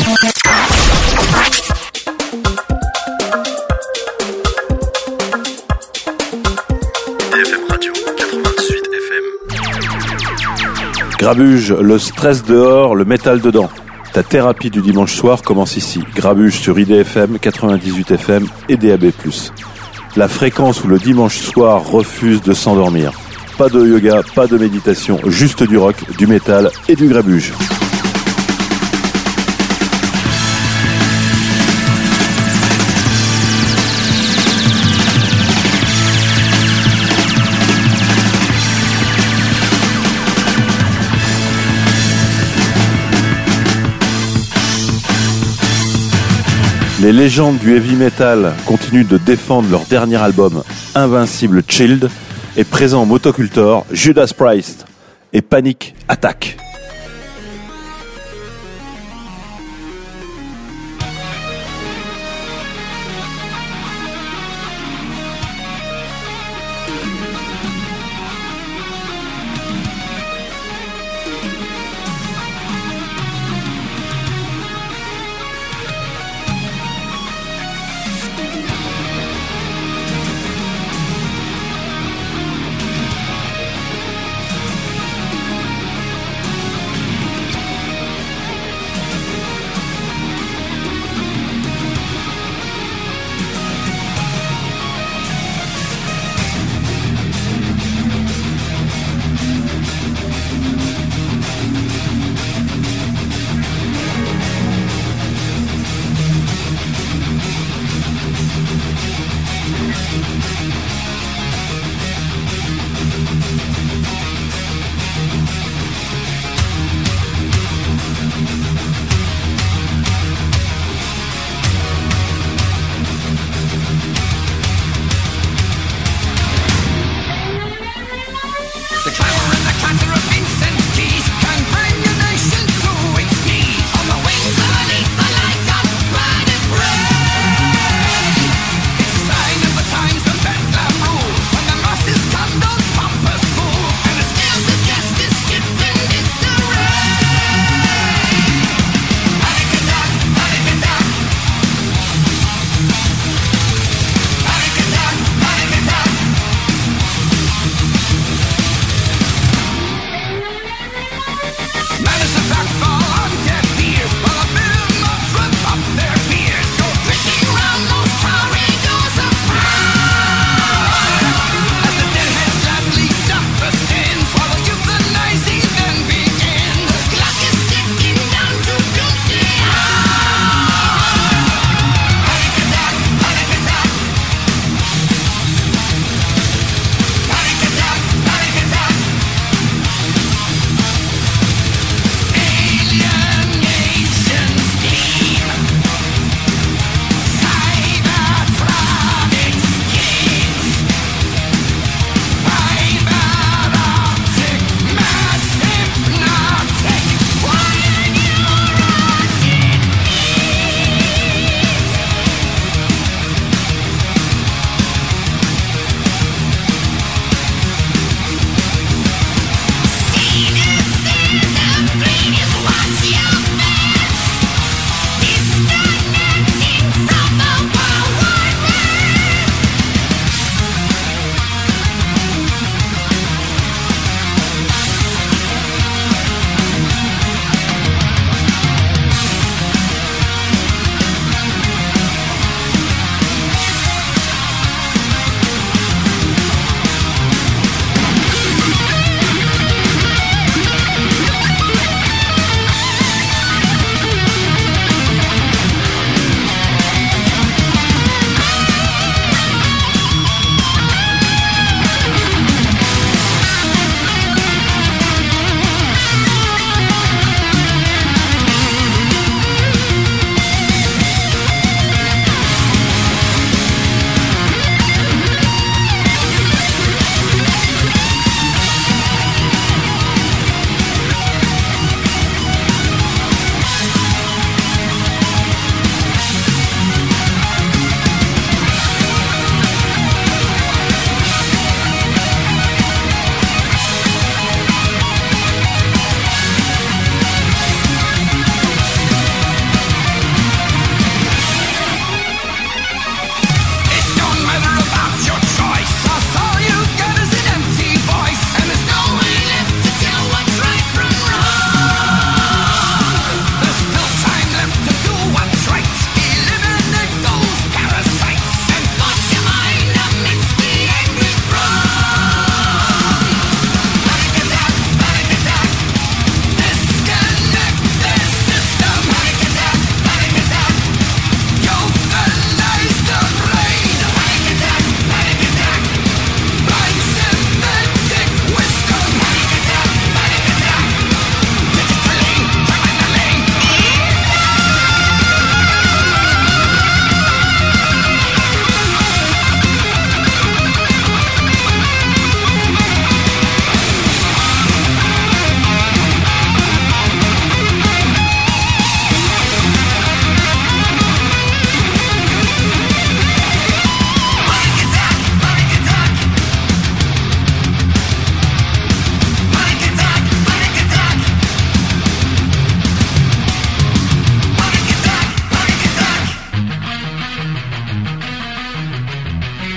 Grabuge, le stress dehors, le métal dedans. Ta thérapie du dimanche soir commence ici. Grabuge sur IDFM, 98 FM et DAB+. La fréquence où le dimanche soir refuse de s'endormir. Pas de yoga, pas de méditation, juste du rock, du métal et du grabuge. Les légendes du heavy metal continuent de défendre leur dernier album Invincible Child et présent au Motocultor, Judas Priest et Panic Attack.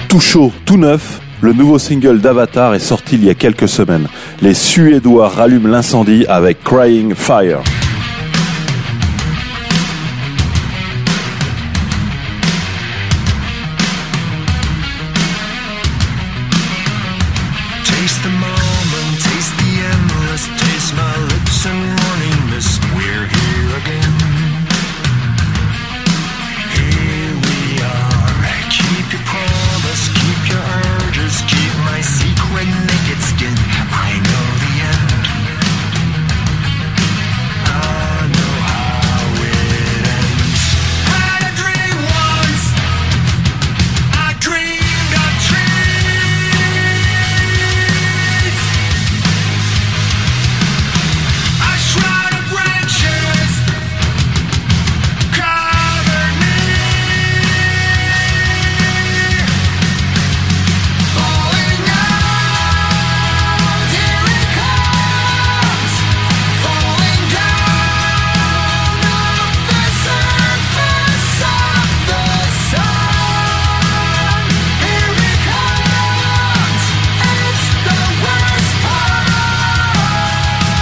Tout chaud, tout neuf, le nouveau single d'Avatar est sorti il y a quelques semaines. Les Suédois rallument l'incendie avec Crying Fire. Taste the moment, taste the endless, taste my lips and running mist. We're here again. Here we are. Keep your promise, keep your urges, keep my secret naked skin. I know the end. I know how it ends. Had a dream once. I dreamed of trees. A shroud of branches covered me. Falling out, here it comes. Falling down off the surface of the sun. Here it comes. It's the worst part.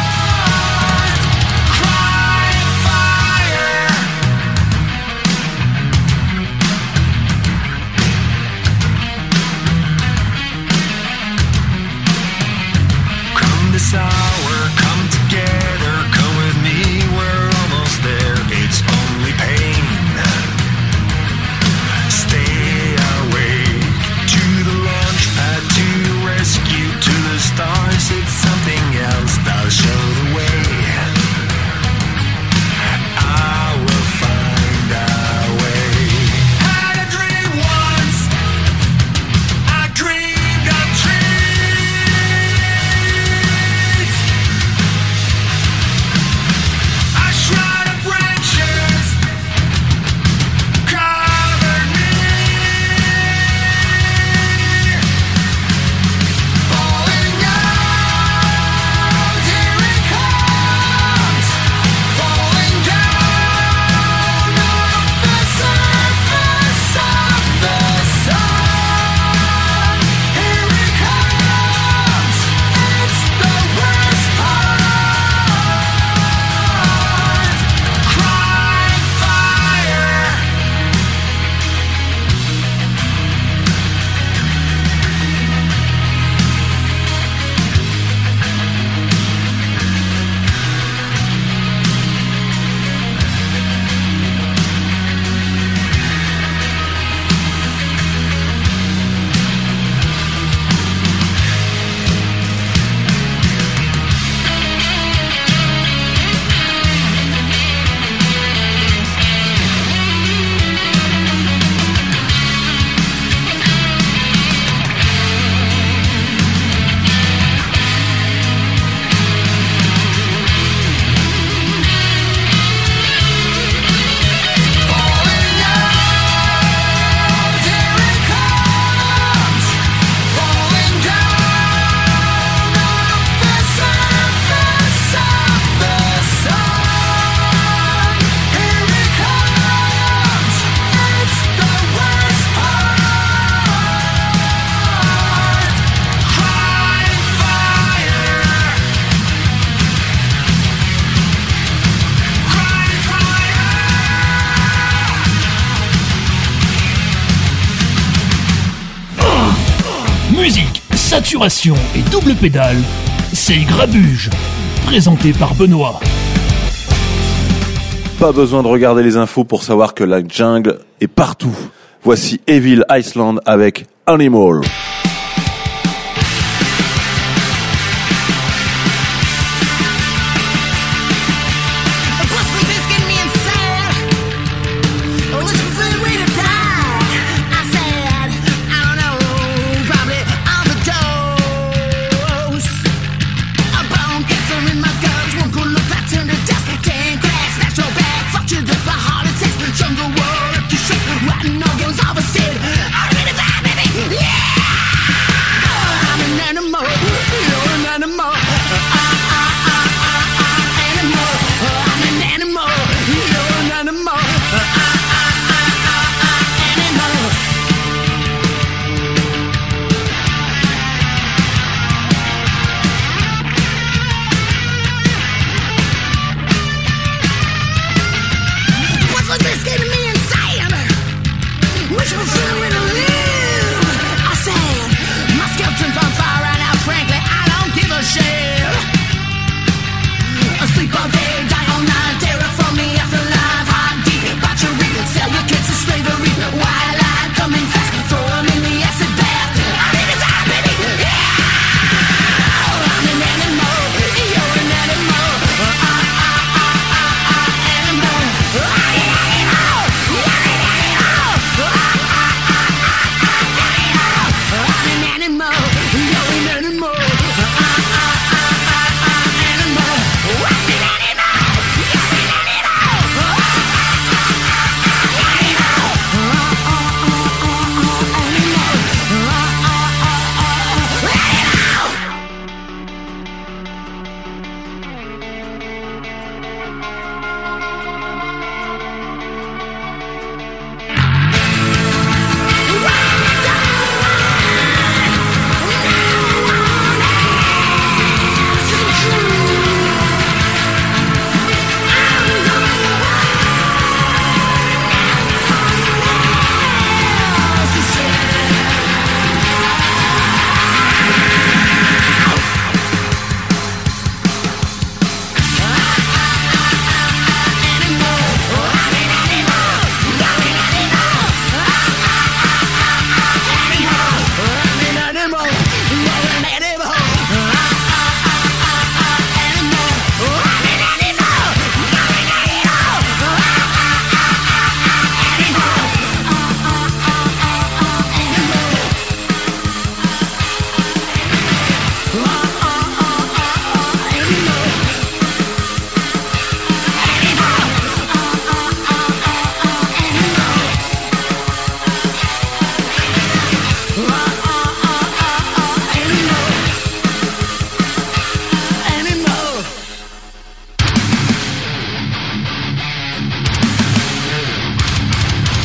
Crying fire. Come this hour, come together, come with me, we're almost there. It's only pain. Stay awake to the launch pad, to the rescue, to the stars. It's something else that'll show the way. I will find our way. Had a dream once. I dreamed of trees. A shroud of branches covered me. Falling out, here it comes. Falling down off the surface of the sun. Here it comes. It's the worst part. Crying fire. Falling out, here it comes. Falling down off the surface of the sun. Here it comes. It's the worst part. Crying fire. Crying fire. Musique, saturation et double pédale, c'est Grabuge, présenté par Benoît. Pas besoin de regarder les infos pour savoir que la jungle est partout. Voici Evil Iceland avec Animal. What's the best getting me inside? Oh, it's a good way to die. I said, I don't know, probably overdose. A bone cancer in my guts, won't go look like turn to dust. 10 cracks, that's so bad. Fuck you, that's my heart attack. Jungle world, up to shit. Rotten organs harvested. I'm gonna die, baby. Yeah!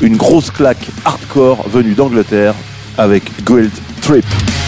une grosse claque hardcore venue d'Angleterre avec Guilt Trip.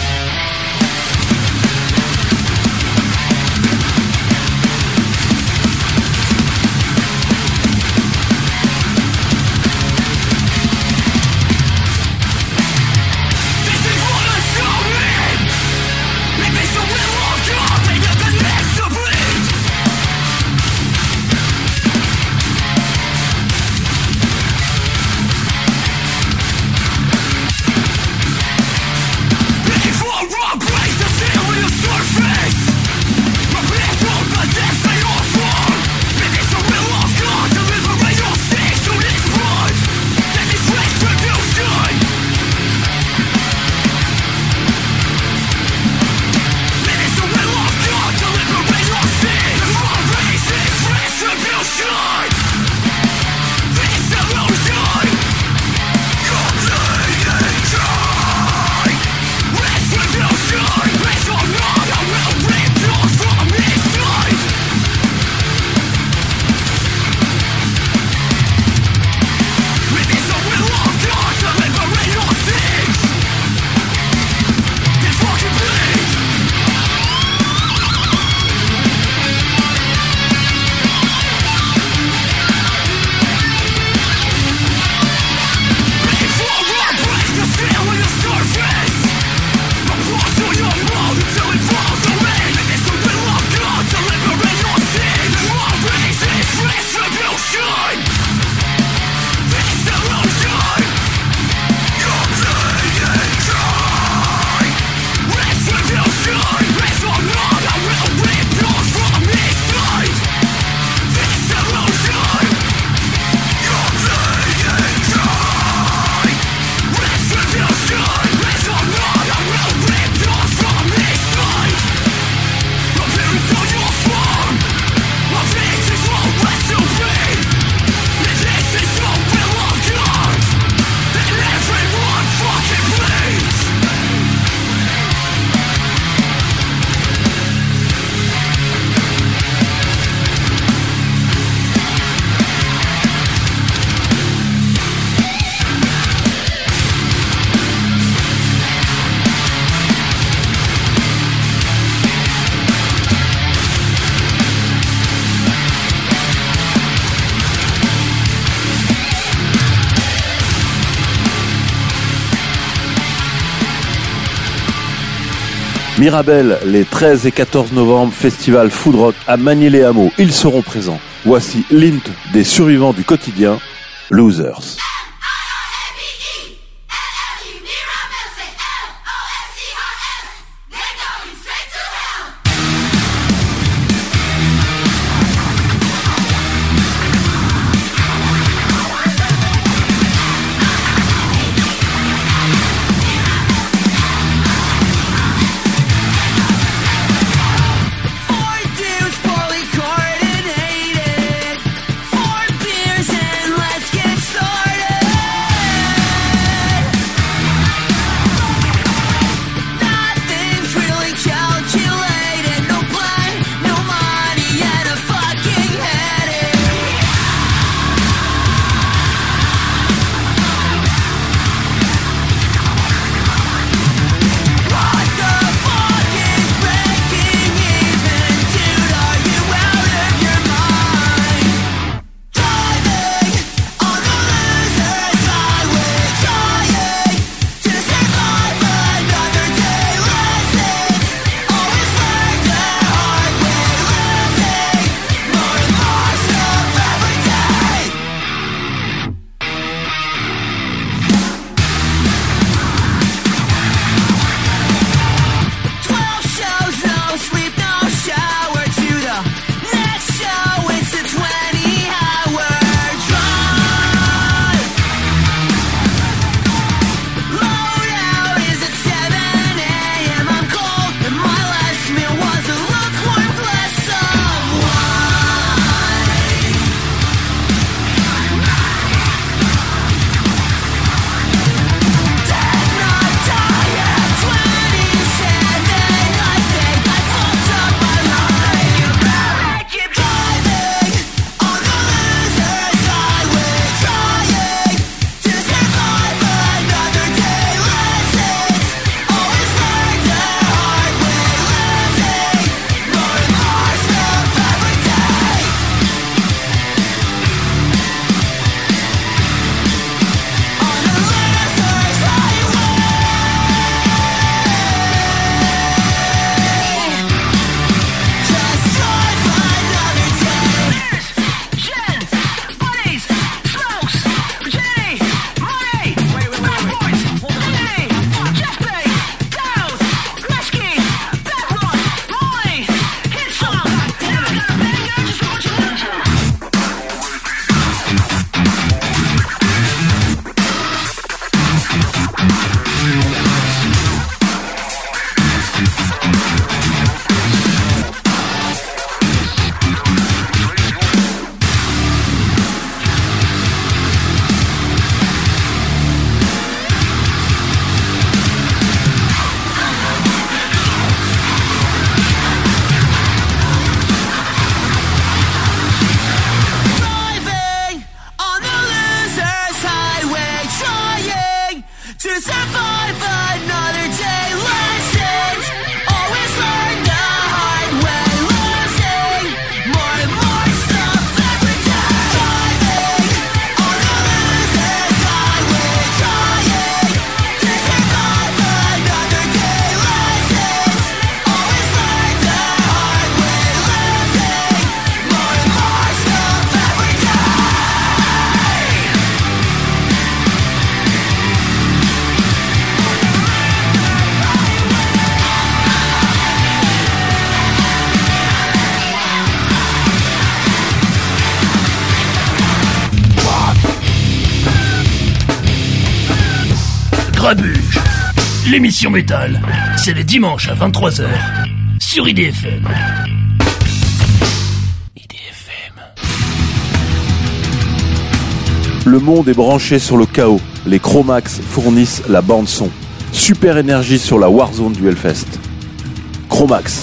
Mirabel, les 13 et 14 novembre, festival Food Rock à Magny-les-Hameaux. Ils seront présents. Voici l'hymne des survivants du quotidien, Losers. Four beers and let's get started. to survive another day. Lessons always learn the hard way. Losing more and more stuff every day. Driving on the loser's highway, trying to survive another day. Lessons always learn the hard way. Losing more and more stuff every day. Grabuge, l'émission métal, c'est les dimanches à 23h sur IDFM. IDFM. Le monde est branché sur le chaos. Les Chromax fournissent la bande-son. Super énergie sur la Warzone du Hellfest. Chromax.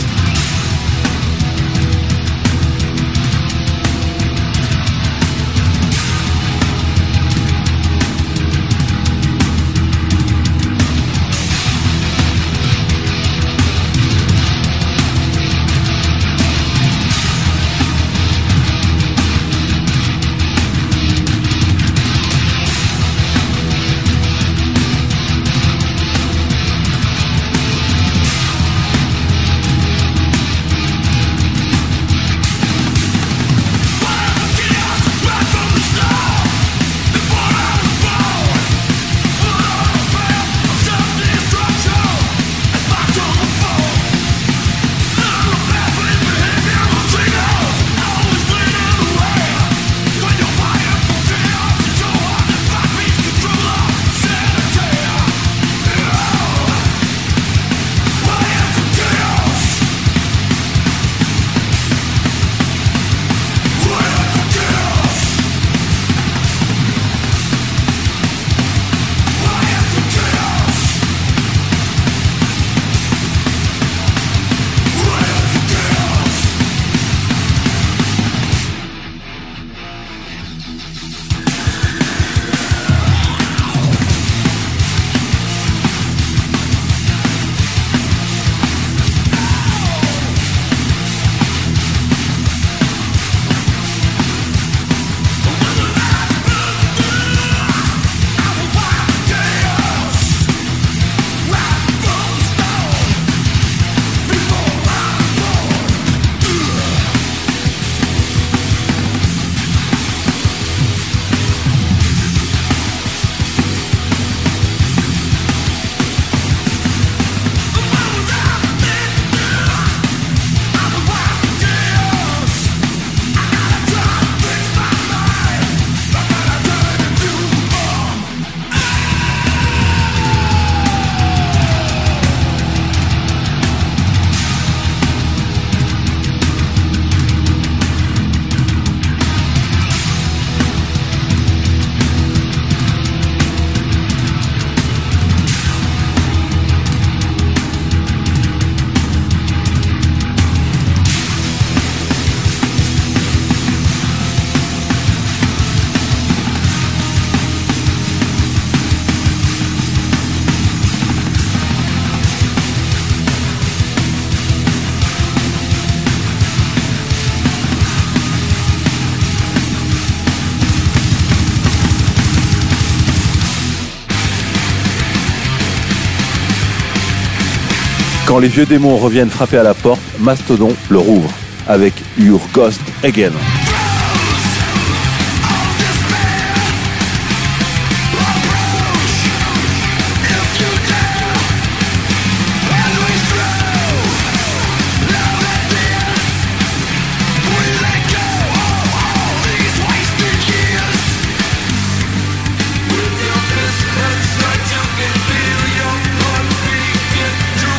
Quand les vieux démons reviennent frapper à la porte, Mastodon le rouvre avec Your Ghost Again.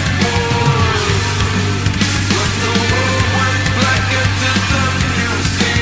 See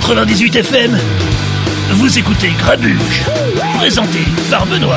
98 FM, vous écoutez Grabuge, présenté par Benoît.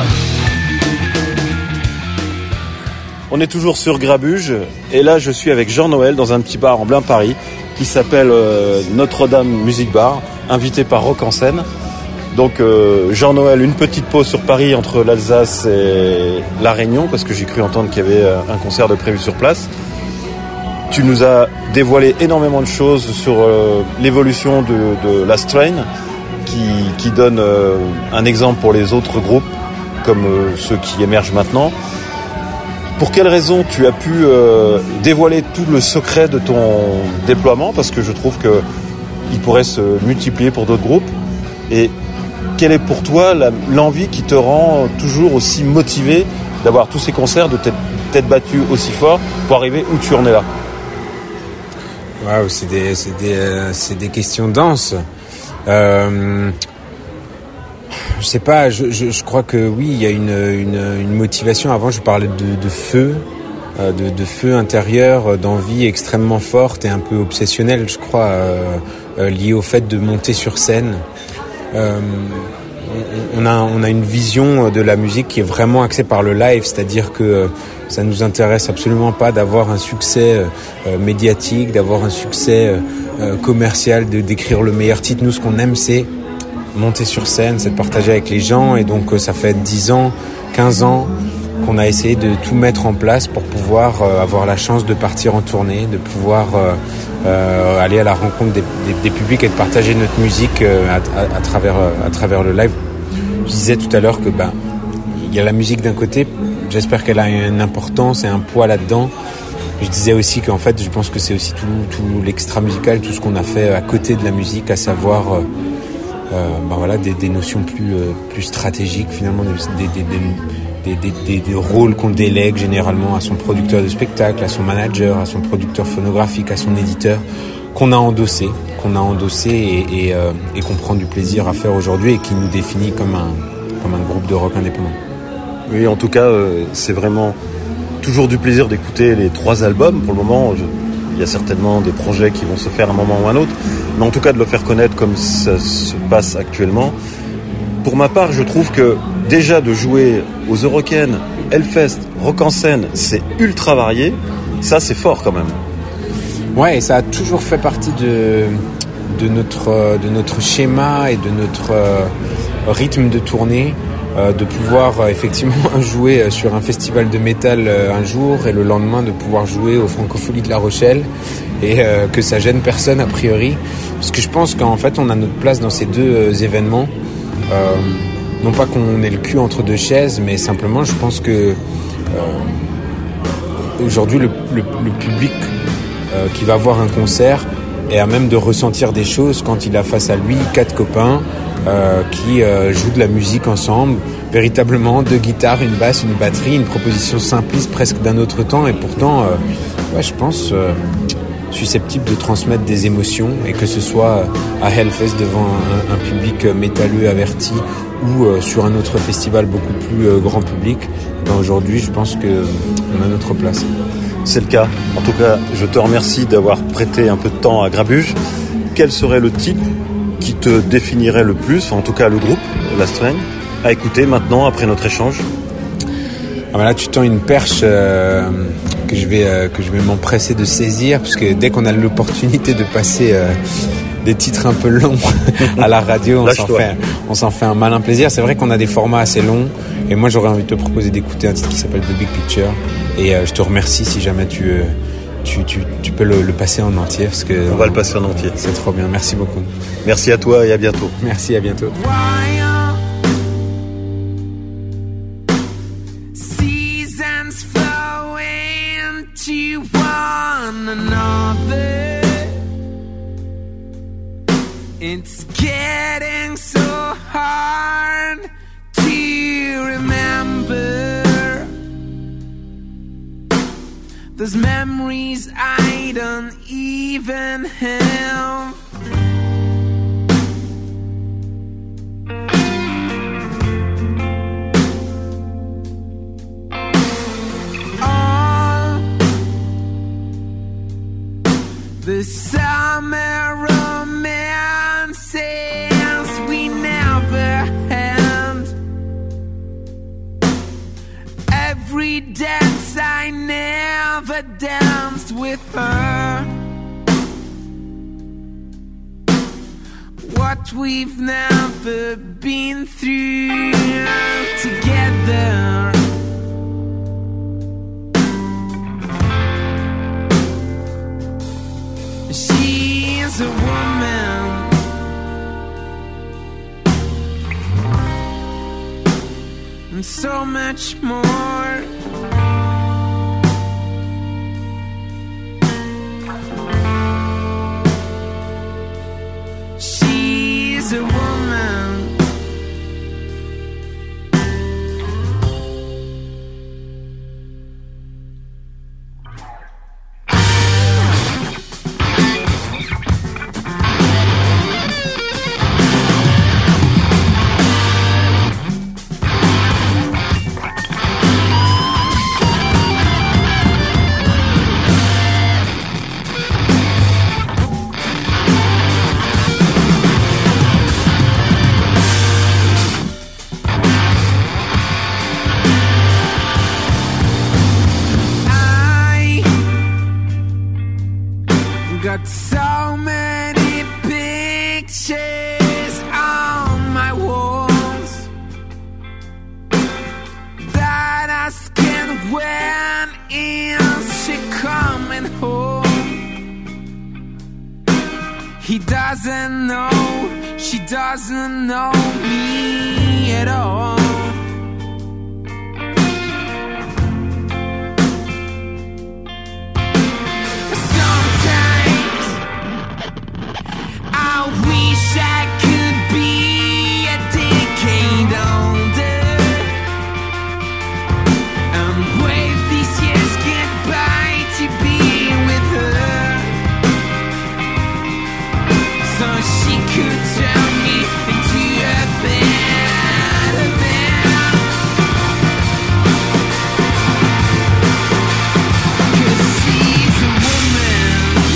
On est toujours sur Grabuge et là je suis avec Jean-Noël dans un petit bar en plein Paris qui s'appelle Notre-Dame Music Bar, invité par Rock en Scène. Donc Jean-Noël, une petite pause sur Paris entre l'Alsace et La Réunion parce que j'ai cru entendre qu'il y avait un concert de prévu sur place. Tu nous as dévoilé énormément de choses sur l'évolution de Last Train qui donne un exemple pour les autres groupes comme ceux qui émergent maintenant. Pour quelles raisons tu as pu dévoiler tout le secret de ton déploiement parce que je trouve qu'il pourrait se multiplier pour d'autres groupes et quelle est pour toi l'envie qui te rend toujours aussi motivé d'avoir tous ces concerts, de t'être battu aussi fort pour arriver où tu en es là? Waouh, c'est des questions denses. Je sais pas, je crois que oui, il y a une motivation. Avant, je parlais de feu, de feu intérieur, d'envie extrêmement forte et un peu obsessionnelle, je crois, liée au fait de monter sur scène. On a une vision de la musique qui est vraiment axée par le live, c'est-à-dire que ça nous intéresse absolument pas d'avoir un succès médiatique, d'avoir un succès commercial, de d'écrire le meilleur titre. Nous, ce qu'on aime, c'est monter sur scène, c'est de partager avec les gens. Et donc, ça fait 10 ans, 15 ans qu'on a essayé de tout mettre en place pour pouvoir avoir la chance de partir en tournée, de pouvoir aller à la rencontre des publics et de partager notre musique à travers le live. Je disais tout à l'heure que il y a la musique d'un côté, j'espère qu'elle a une importance et un poids là-dedans. Je disais aussi qu'en fait, je pense que c'est aussi tout l'extra musical, tout ce qu'on a fait à côté de la musique, à savoir des notions plus stratégiques finalement, des rôles qu'on délègue généralement à son producteur de spectacle, à son manager, à son producteur phonographique, à son éditeur, qu'on a endossé et qu'on prend du plaisir à faire aujourd'hui et qui nous définit comme un groupe de rock indépendant. Oui, en tout cas, c'est vraiment toujours du plaisir d'écouter les 3 albums. Pour le moment, il y a certainement des projets qui vont se faire à un moment ou à un autre, mais en tout cas de le faire connaître comme ça se passe actuellement. Pour ma part, je trouve que déjà de jouer aux Eurocaines, Hellfest, Rock en Scène, c'est ultra varié. Ça, c'est fort quand même. Ouais, et ça a toujours fait partie de notre schéma et de notre rythme de tournée, de pouvoir effectivement jouer sur un festival de métal un jour et le lendemain de pouvoir jouer aux Francopholies de La Rochelle et que ça gêne personne a priori, parce que je pense qu'en fait on a notre place dans ces deux événements, non pas qu'on ait le cul entre deux chaises, mais simplement je pense que aujourd'hui le public qui va voir un concert est à même de ressentir des choses quand il a face à lui 4 copains qui jouent de la musique ensemble, véritablement 2 guitares, une basse, une batterie, une proposition simpliste presque d'un autre temps et pourtant je pense susceptible de transmettre des émotions, et que ce soit à Hellfest devant un public métalleux averti ou sur un autre festival beaucoup plus grand public, aujourd'hui je pense qu'on a notre place. C'est le cas. En tout cas, je te remercie d'avoir prêté un peu de temps à Grabuge. Quel serait le titre qui te définirait le plus, en tout cas le groupe, Last Train, à écouter maintenant après notre échange? Là, tu tends une perche que je vais m'empresser de saisir, parce que dès qu'on a l'opportunité de passer des titres un peu longs à la radio, on s'en fait un malin plaisir. C'est vrai qu'on a des formats assez longs, et moi j'aurais envie de te proposer d'écouter un titre qui s'appelle The Big Picture, et je te remercie si jamais tu peux le passer en entier, parce que on va le passer en entier. C'est trop bien, merci beaucoup. Merci à toi et à bientôt. Merci, à bientôt. Seasons flow into one another. It's getting so hard to remember. There's memories I don't even have. All the summer romance every dance I never danced with her. What we've never been through together. She's a woman, and so much more. She's a woman, got so many pictures on my walls that asking when is she coming home. He doesn't know, she doesn't know me at all. I wish I could be a decade older and wave these years goodbye to be with her, so she could turn me into a better man. 'Cause she's a woman,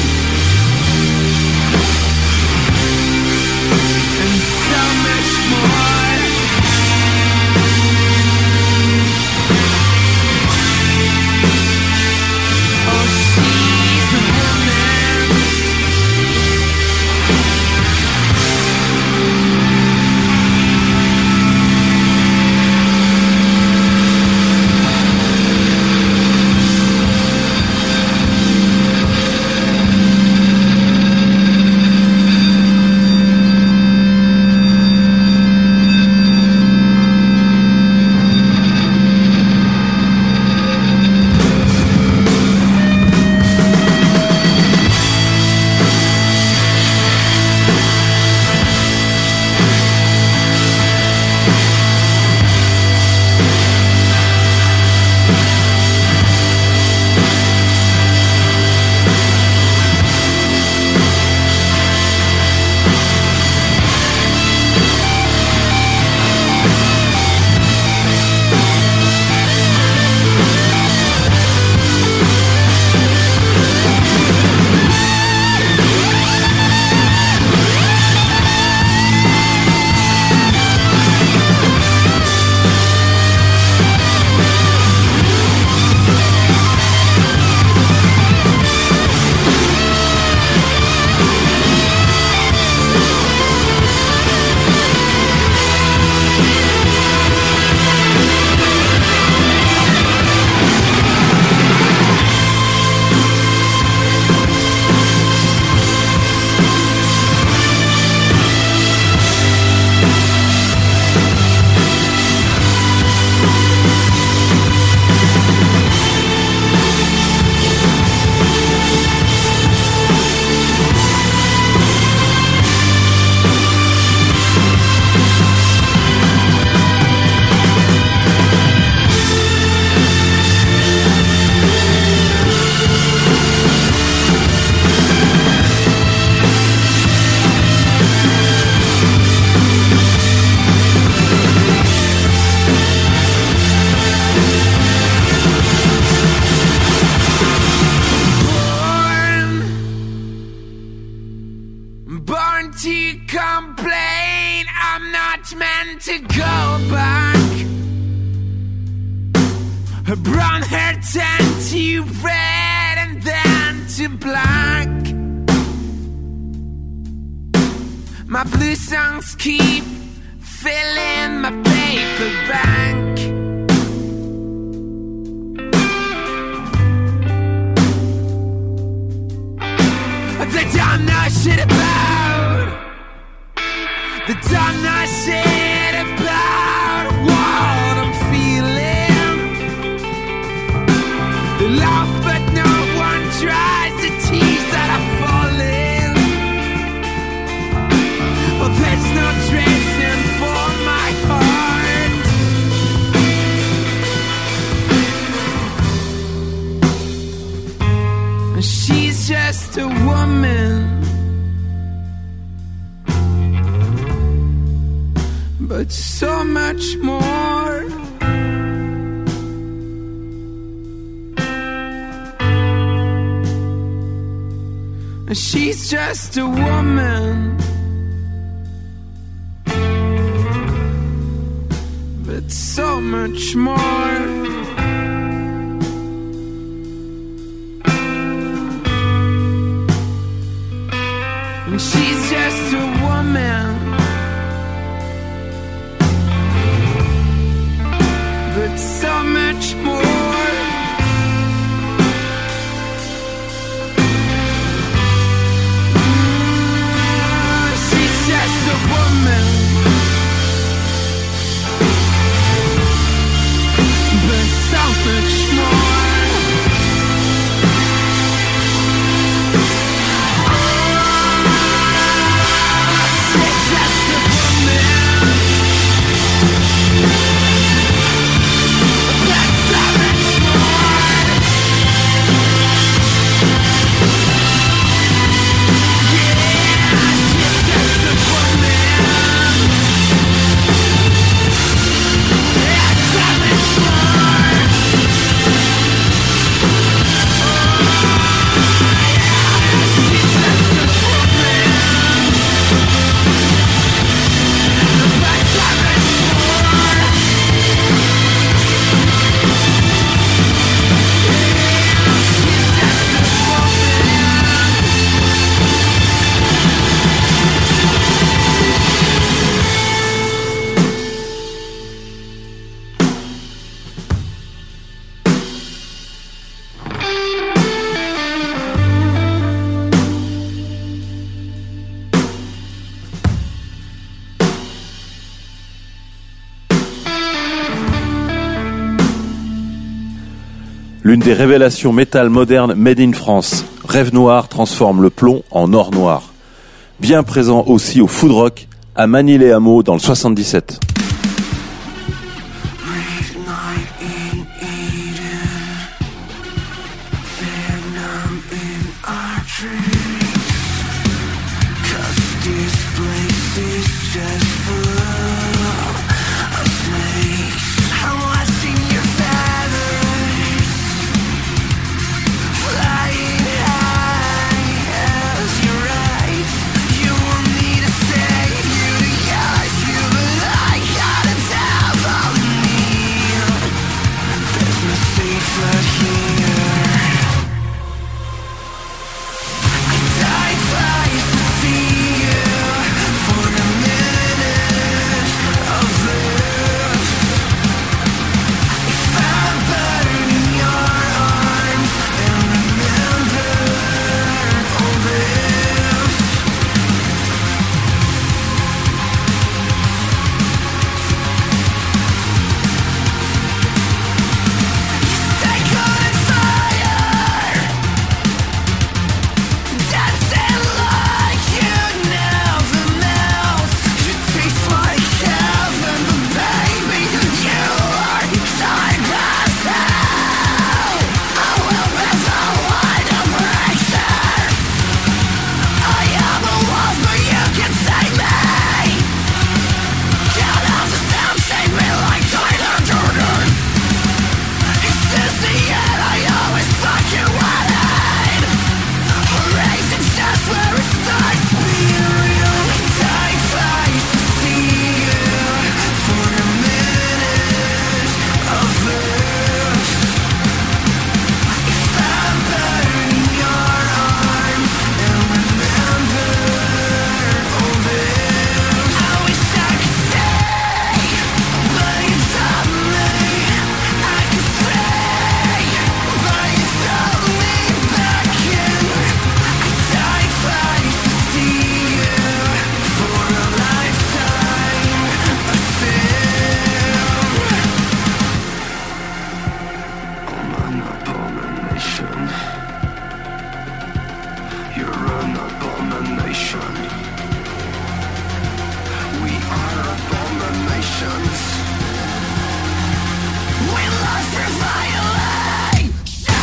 and so much more. Oh, she's a woman, born to complain. I'm not meant to go back. Her brown hair turned to red and then to black. My blue songs keep filling my paper bank. They don't know shit about. They don't know shit about what I'm feeling. They laugh but no one tries to tease that I'm falling. But there's no tracing for my heart. And she's just a woman, but so much more. And she's just a woman, but so much more. And she's just a woman, but so much more. She's just a woman, but so much more. L'une des révélations métal moderne made in France, Rêve Noir transforme le plomb en or noir. Bien présent aussi au Food Rock, à Manille-les-Hameaux dans le 77. They couldn't find nation. You're an abomination. We are abominations. We lust for violation.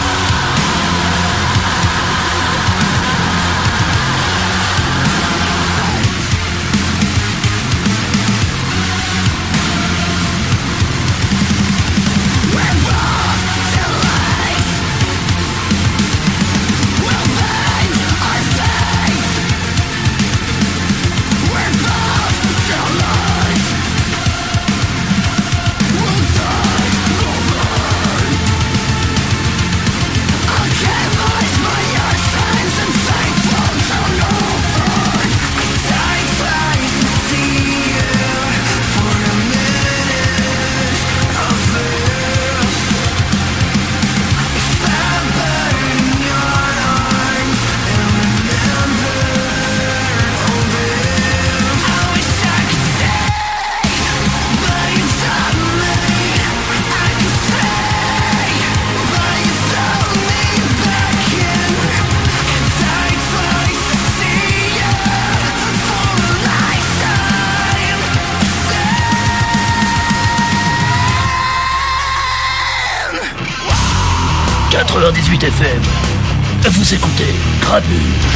We're both delight. We'll bend our faith. We're both delight. We'll die alone. I'll canvas my sins and faithful to no burn. I'd like to see you for a minute of this. Stand in your arms and remember all this. I wish I could stay, but inside me I could stay, but you throw me back in. And I'd like to see you for a lifetime. 98 FM. Vous écoutez Grabuge.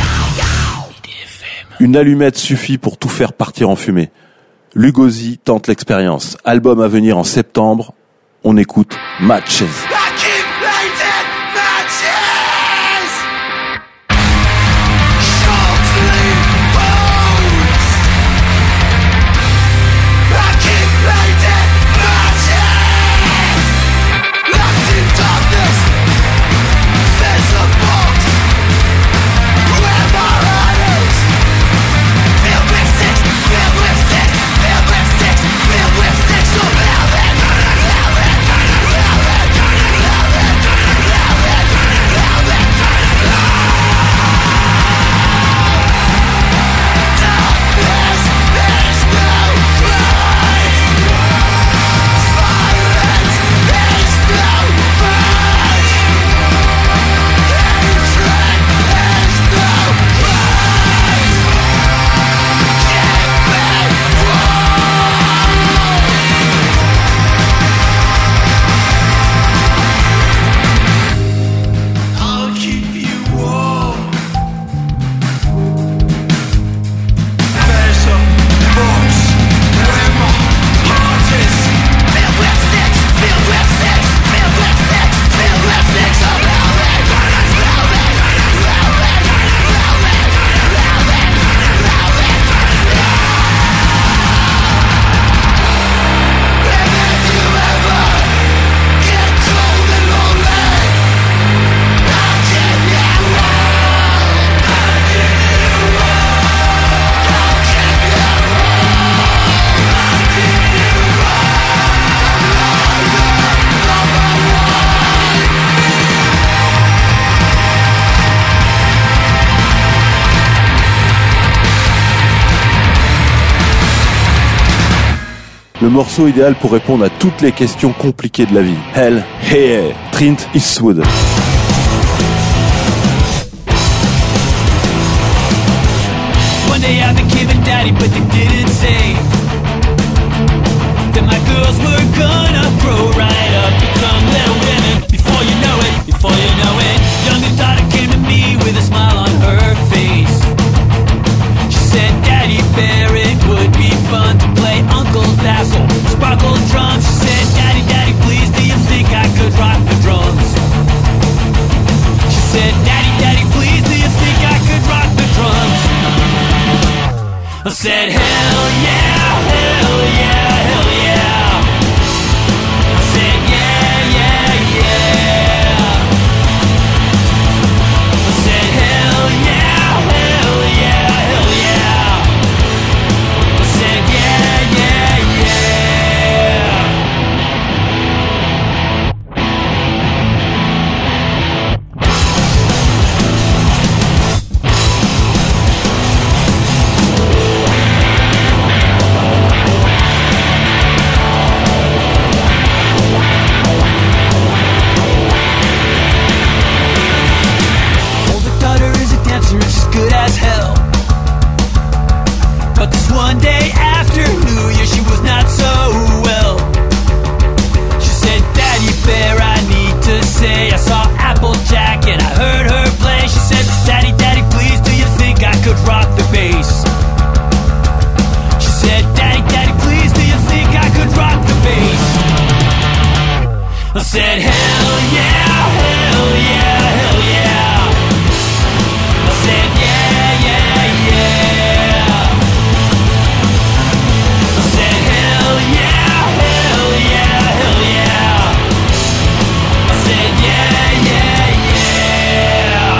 IDFM. Une allumette suffit pour tout faire partir en fumée. Lugosi tente l'expérience. Album à venir en septembre. On écoute Matches. I keep lighting matches. Shortly bones. I keep lighting matches. Lost in darkness. There's a box. Where my heart is. Filled with six. Filled with six. Filled with six. Filled with six. So velvet. Velvet. Velvet. Velvet. Velvet. Velvet. Darkness is no light. Silence is no fight. Hatred is no prize. Keep me warm. I'll keep you warm. There's a box where my heart is. Filled with sticks, filled with sticks, filled with sticks, filled with sticks. So velvet, velvet, velvet, velvet, velvet, velvet. And if you ever get cold and lonely, I'll give you warm. I'll give you warm. I'll give you Le morceau idéal pour répondre à toutes les questions compliquées de la vie. Hell, hey, Clint Eastwood. One day I became a daddy, but they didn't say that my girls were gonna grow right up, become little women. Before you know it, before you know it, younger daughter came to me with a smile on her face. She said, Daddy Bear, it would be fun to play Uncle Dazzle, sparkle drums. She said, Daddy, Daddy, please, do you think I could rock the drums? She said, Daddy, Daddy, please, do you think I could rock the drums? I said, hell yeah, hell yeah, hell yeah. I said, yeah, yeah, yeah. I said, hell yeah, hell yeah, hell yeah. I said, yeah, yeah, yeah. hell yeah, hell yeah, hell yeah. I said yeah, yeah, yeah. I said hell yeah, hell yeah, hell yeah. I said yeah, yeah, yeah.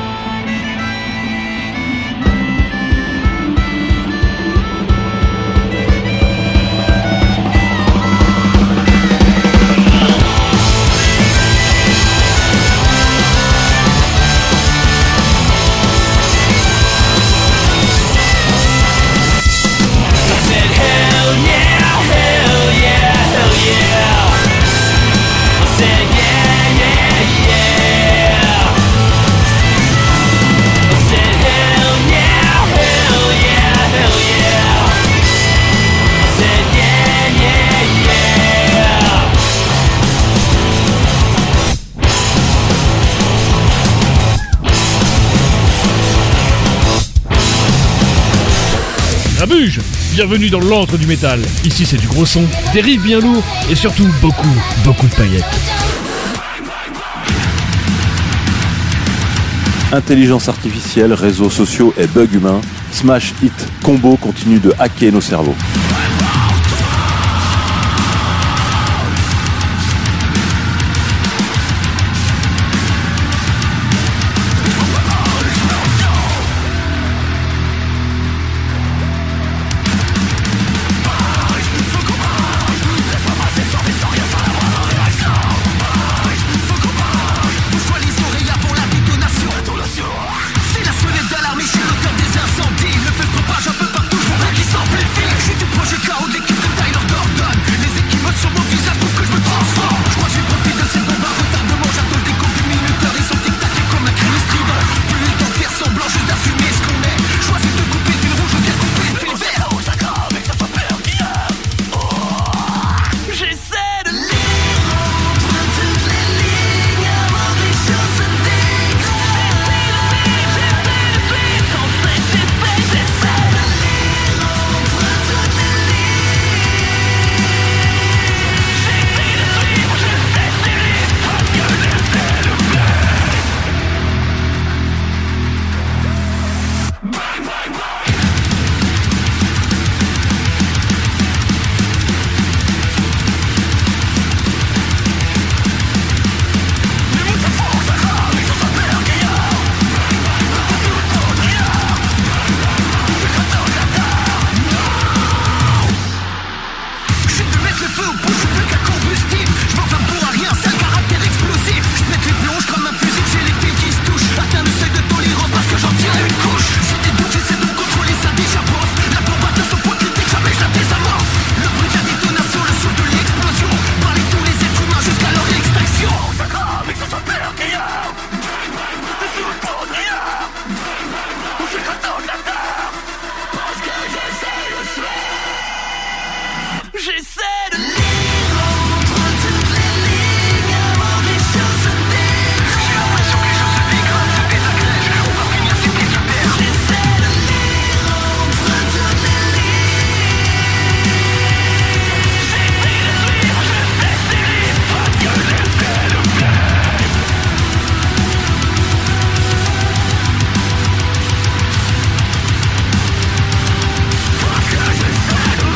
I said hell yeah, hell yeah, hell yeah. I said yeah, yeah, yeah. I said hell yeah, hell yeah, hell yeah. I said yeah, yeah, yeah. Grabuge, bienvenue dans l'antre du métal. Ici c'est du gros son, des riffs bien lourds et surtout beaucoup de paillettes. Intelligence artificielle, réseaux sociaux et bugs humains, Smash Hit Combo continue de hacker nos cerveaux. Bouge-toi les oreilles avant la détonation. C'est la sonnette d'alarme et je suis l'auteur des incendies. Le feu se propage un peu partout, je voudrais qu'il s'amplifie. Je suis du projet KO de l'équipe de Tyler Gordon. Les équipes sur mon visage pour que je me transforme. Je crois que j'ai profité de cette bombe à retardement. J'attends des comptes des minuteurs, ils sont tic-taqués comme un crime strident. Plus le temps de faire semblant, juste d'assumer ce qu'on est. Choisis de couper le fil rouge, je viens couper le fil vert. J'essaie de lire entre toutes les lignes avant que les choses se dégradent. Quand c'est épais, j'essaie de lire entre toutes les Je vais te mettre le feu au pouce, je veux qu'un combustible. Je m'enflamme pour un rien, sale caractère explosif. Je pète les plombs, je crame un fusil, j'ai les fils qui se touchent. Atteins le seuil de tolérance parce que j'en tire une couche. J'ai des doutes, j'essaie de contrôler ça déjà pense. La bombe atteint son point critique, jamais je la désamorce. Le bruit de la détonation, le souffle de l'explosion. Parler tous les êtres humains jusqu'à leur extraction. Ça crame, mais ça s'appelle guillard. T'es sous le pot de rien. On se contente de la terre. Parce que j'essaie de suer. J'essaie de lire entre toutes les lignes avant que les choses se dégradent. J'ai l'impression que les choses se dégradent, se désagrègent. On va finir si vite se perd. J'essaie de lire entre toutes les lignes. J'essaie de suivre, je laisse des lignes parce que j'essaie de plaire. Parce que j'essaie de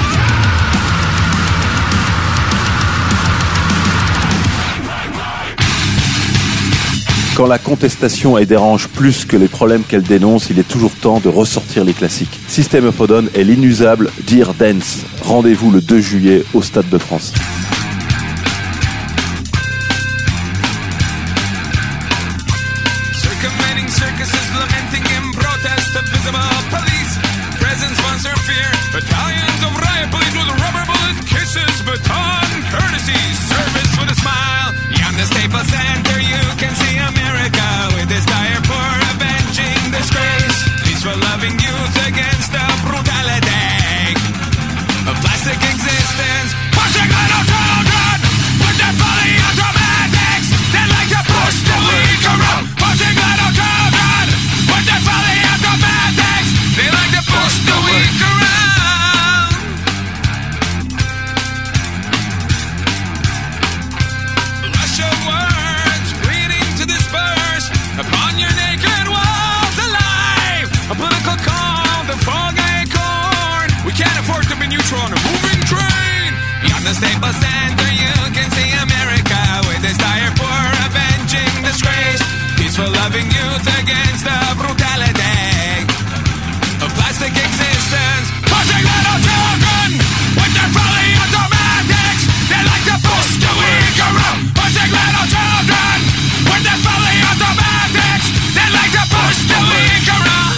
Quand la contestation elle dérange plus que les problèmes qu'elle dénonce, il est toujours temps de ressortir les classiques. System of a Down est l'inusable Dear Dance. Rendez-vous le 2 juillet au Stade de France. Circumventing circuses lamenting in protest of visible police. Present sponsor fear. Battalions of riot police with rubber bullet kisses. Baton courtesy. Service with a smile. Beyond the Staples Center you can see America with this dire for avenging disgrace. Peaceful loving youth against the brutality of plastic existence. Pushing little town. Well, Sandra, you can see America with its dire poor avenging disgrace. Peaceful loving youth against the brutality of plastic existence. Pushing little children with their fully automatics. They like to push the weak around. Pushing little children with their fully automatics. They like to push the weak around.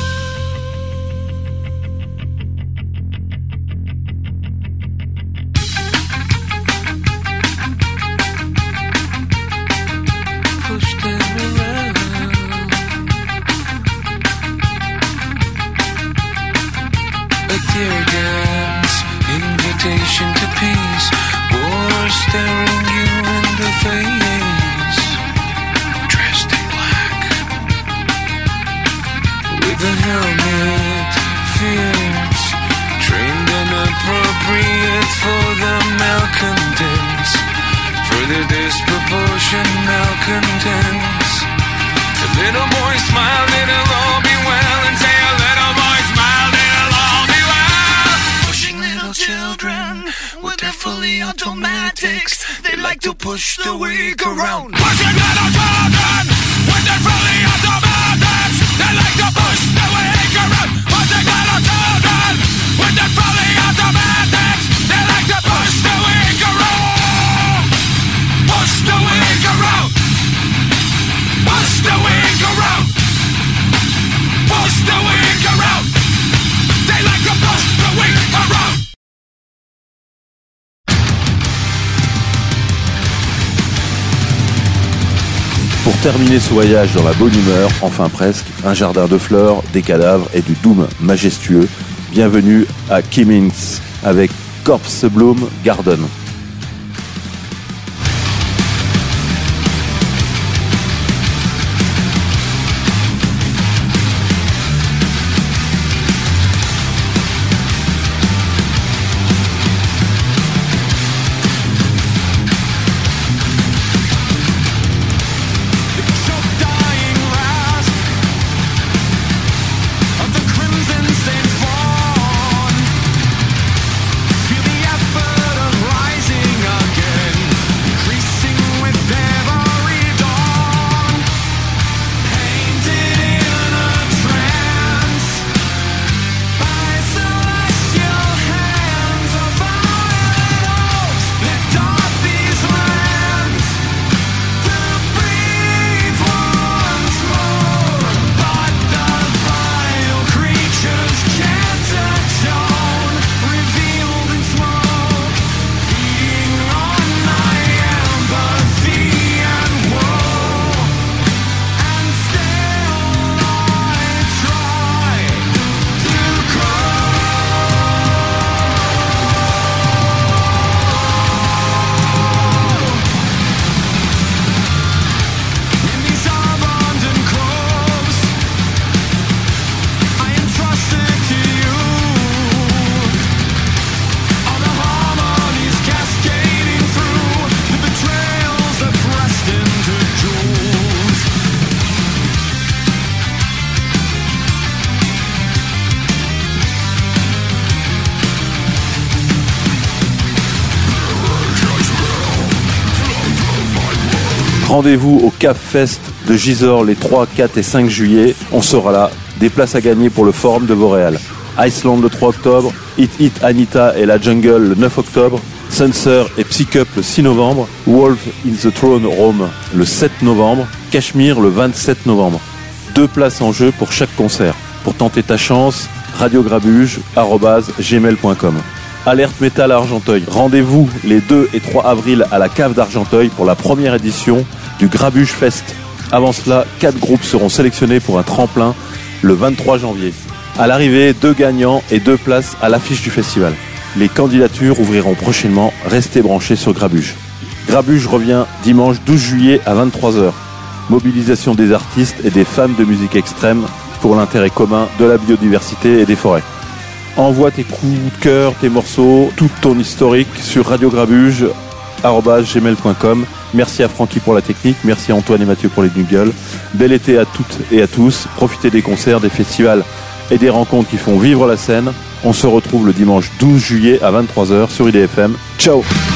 Push them around. A tear gas, invitation to peace. War staring you in the face. Dressed in black, with a helmet, fierce, trained and appropriate for the malcontents, for the disproportionate malcontents. The little boy smiled, it'll all be well, and say a little boy smiled, it'll all be well. Pushing little children with their fully automatics. They like to push the weak around. Pushing little children with their fully automatics. They like to push the weak around. Pushing little children with their fully automatics. They like to push the weak around. Push the weak around. Push the weak around. Push the weak around. They like to push the weak around. Pour terminer ce voyage dans la bonne humeur, enfin presque, un jardin de fleurs, des cadavres et du doom majestueux. Bienvenue à Kimmins avec Corpse Bloom Garden. Dying last of the crimson stained fawn. Feel the effort of rising again, increasing with every dawn. Painted in a trance by celestial hands of violet oaks that dot these lands. To breathe once more, but the vile creatures can't atone. Revealed in smoke, feeding on my empathy and woe. And still I try to in these abandoned groves, I entrusted to you all the harmonies cascading through the betrayals that pressed into jewels. Rendez-vous au Cap Fest de Gisors les 3, 4 et 5 juillet. On sera là. Des places à gagner pour le Forum de Vauréal. Iceland le 3 octobre, Hit Hit Anita et la Jungle le 9 octobre, Sunser et Psycup le 6 novembre, Wolf in the Throne Rome le 7 novembre, Cachemire le 27 novembre. 2 places en jeu pour chaque concert. Pour tenter ta chance, radiograbuge@gmail.com. Alerte Métal à Argenteuil. Rendez-vous les 2 et 3 avril à la cave d'Argenteuil pour la première édition du Grabuge Fest. Avant cela, 4 groupes seront sélectionnés pour un tremplin le 23 janvier. À l'arrivée, 2 gagnants et 2 places à l'affiche du festival. Les candidatures ouvriront prochainement. Restez branchés sur Grabuge. Grabuge revient dimanche 12 juillet à 23h. Mobilisation des artistes et des fans de musique extrême pour l'intérêt commun de la biodiversité et des forêts. Envoie tes coups de cœur, tes morceaux, tout ton historique sur radiograbuge@gmail.com. Merci à Francky pour la technique, merci à Antoine et Mathieu pour les jingles. Bel été à toutes et à tous. Profitez des concerts, des festivals et des rencontres qui font vivre la scène. On se retrouve le dimanche 12 juillet à 23h sur IDFM. Ciao!